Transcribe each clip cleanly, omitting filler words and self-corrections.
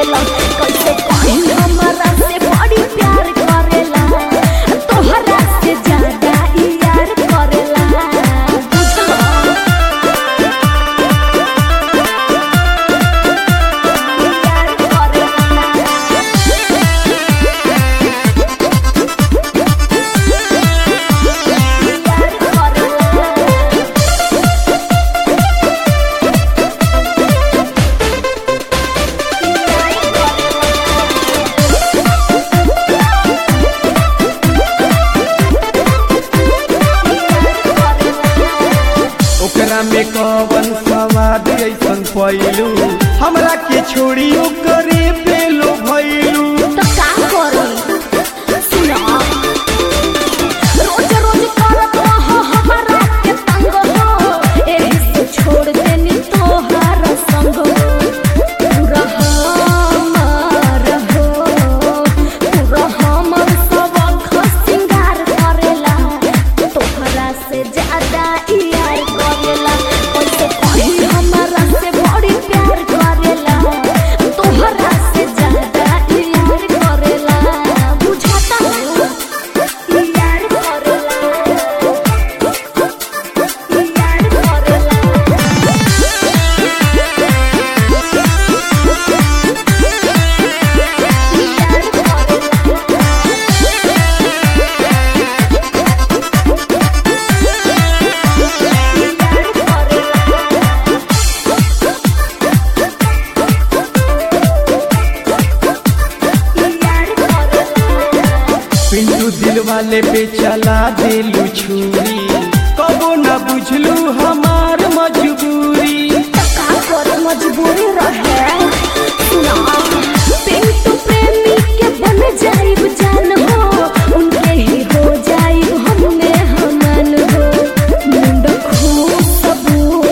करेला कैसे कहीं हमरा से बड़ी प्यार करेला तोहरा से ज्यादा यार करेला बुझला यार करेला ओकरा में कवन सवाद ऐसन पैलू हमरा के छोड़ी ओकरे पे लो भइलू तो का करी सुना रोज रोज करत रहो हमारा के तंग हो एही से छोड़ देनी तोहार संग पूरा हमर हो पूरा हमर सब सिंगार करेला तोहरा से ज्यादा यार करेला कैसे कहीं हमरा से बड़ी प्यार करेला तोहरा से ज्यादा यार करेला बुझाता यार करेला यार करेला पिंटू दिल वाले पे चला दिलू छुरी कबो न बुझलू हमार मजबूरी का कर मजबूरी रहे ना पिंटू प्रेमी के बन जाइब जान हो उनके ही हो जाइब हमने हमन हो मुंड खुशबू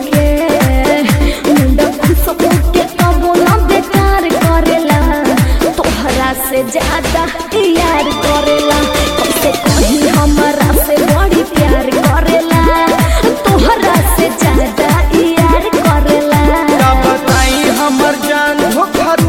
के कबो न बेकार करेला तोहरा से ज्यादा यार करेला कैसे कहीं हमरा से बड़ी प्यार करेला तोहरा से ज्यादा यार करेला का बताई हमर जान धोखा